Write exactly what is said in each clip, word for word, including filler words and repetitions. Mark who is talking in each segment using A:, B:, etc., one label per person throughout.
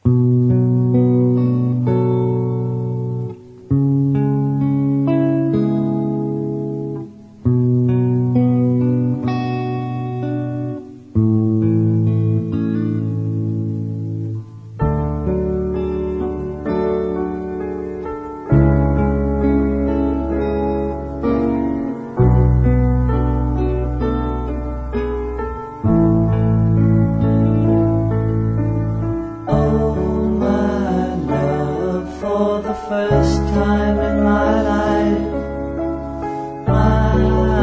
A: First time in my life, my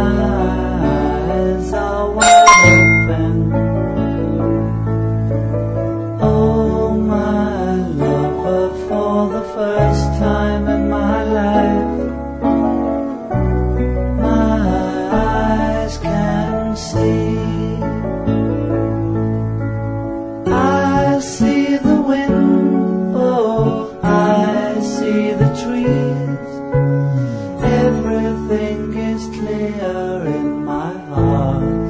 A: eyes are wide open. Oh, my lover, for the first time in my life, my eyes can see. I see the wind, oh, I see the trees. Everything is clear in my heart.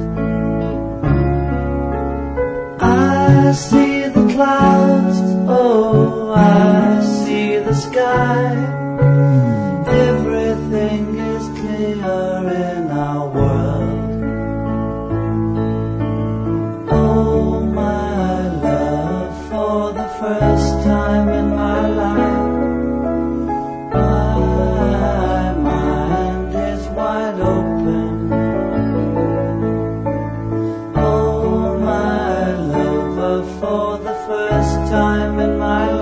A: I see the clouds, oh, I see the sky. Everything is clear in our world. Oh, my love, for the first time in my life, my mind is wide open. Oh, my lover, for the first time in my life,